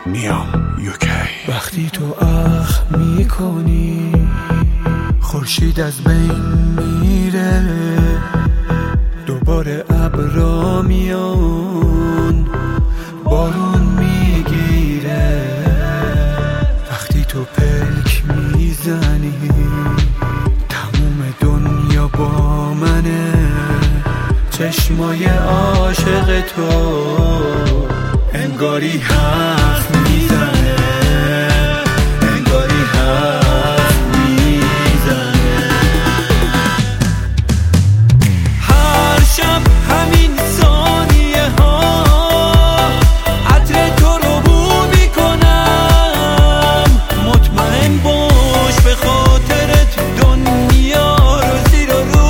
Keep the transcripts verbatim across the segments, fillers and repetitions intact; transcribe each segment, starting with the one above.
میام یوکی. وقتی تو اخ میکنی خورشید از بین میره، دوباره ابرا میان بارون میگیره. وقتی تو پلک میزنی تموم دنیا با منه، چشمای عاشق تو انگاری حرف میزنه، انگاری حرف میزنه. هر شب همین ثانیه ها عطر تو رو بو میکنم، مطمئن باش به خاطرت دنیا رو زیر و رو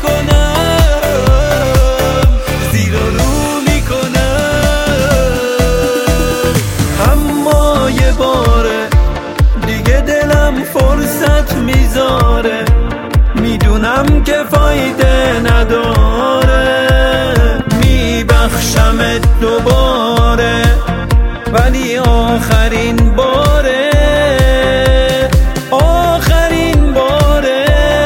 میکنم، زیر و رو میکنم. اما یه باره دیگه دلم فرصت میذاره، میدونم که فایده نداره، میبخشمت دوباره ولی آخرین باره، آخرین باره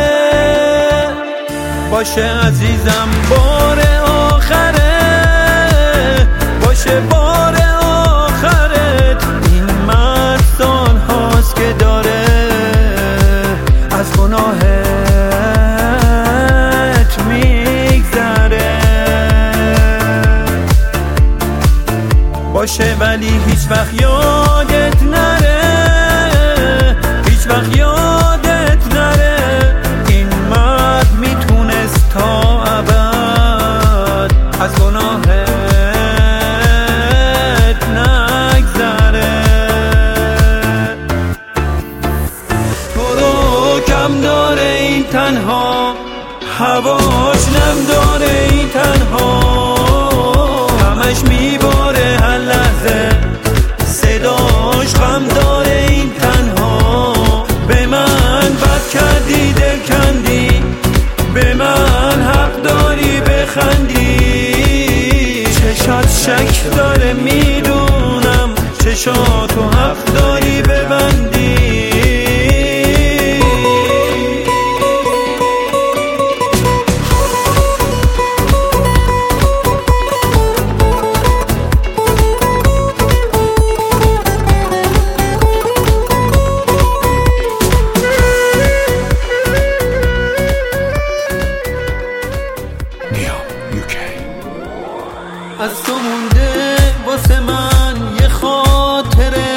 باشه عزیزم، باره آخره باشه، باره آخرت. این مرد سال هاست که داره از گناهت میگذره، باشه ولی هیچ وقت یادت نره، هیچ وقت یادت نره این مرد میتونست تا ابد از گناهت نگذره. تو رو کم داره این تنها، هواش نم داره این تنها، همش میباره هر لحظه، صداش غم داره این تنها. به من بد کردی دل کندی، به من حق داری بخندی، چشات شک داره میدونم، چشاتو حق داری ببندی. از تو مونده واسه من یه خاطره،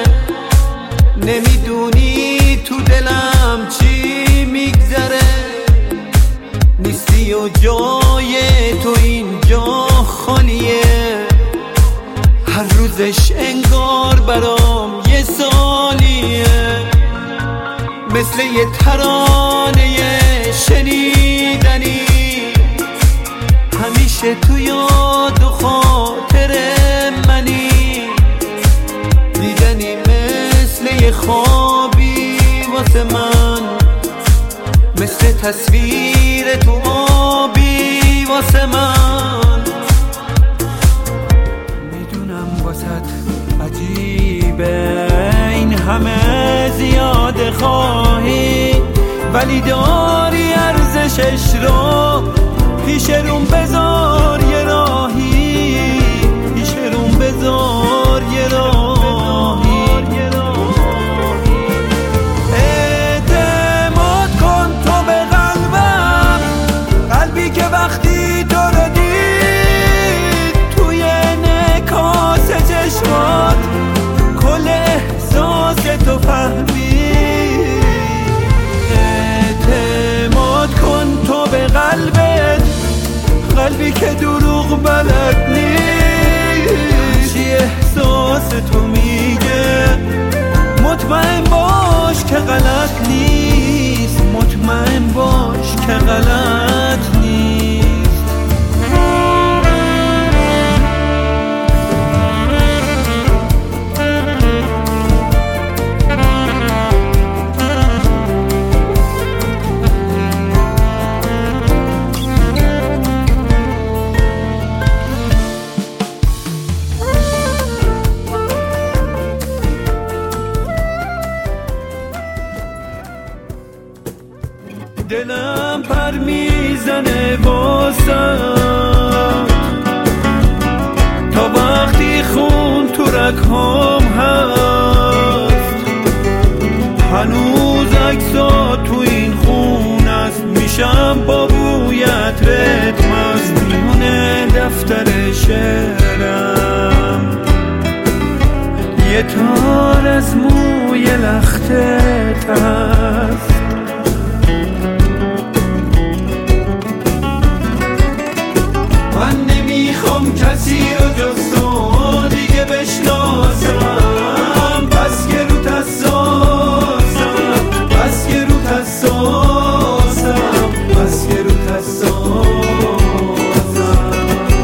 نمیدونی تو دلم چی میگذره، نیستی و جای تو اینجا خالیه، هر روزش انگار برام یه سالیه، مثل یه ترانه شنیدنی همیشه تو یاد و خاطر منی، دیدنی مثل یه خوابی واسه من، مثل تصویر تو آبی واسه من. میدونم واسط عجیبه این همه زیاده خواهی، ولی داری ارزشش رو پیش روم بذار یه راهی، پیش روم بذار یه راهی. اعتماد کن تو به قلبم، قلبی که وقتی تو رو دید توی انعکاس چشمات کل احساس تو فهمید. اعتماد کن تو به قلبت، قلبی که دروغ بلد نیست، چی احساس تو میگه، مطمئن باش که غلط نیست، مطمئن باش که غلط نیست. دلم پر میزنه واسم تا وقتی خون تو رگ‌هام هست هنوز عکسات تو این خون است میشم با بویت رتم است میمونه دفتر شعرم یه تار از موی لختت هست من نمیخوام کسی رو جز تو دیگه بشناسم بس که روت حساسم بس که روت حساسم بس که روت حساسم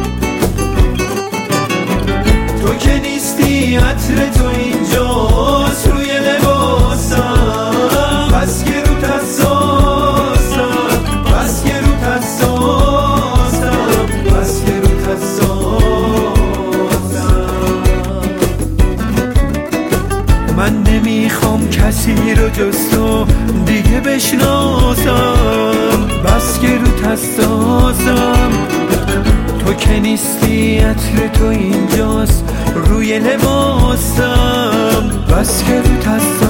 تو که نیستی عطر تو اینجاست روی لباسم بس که روت حساسم بس که روت حساسم بس که روت حساسم من نمیخوام کسی رو جز تو دیگه بشناسم بس که روت حساسم تو که نیستی عطر تو اینجاست روی لباسم بس که روت حساسم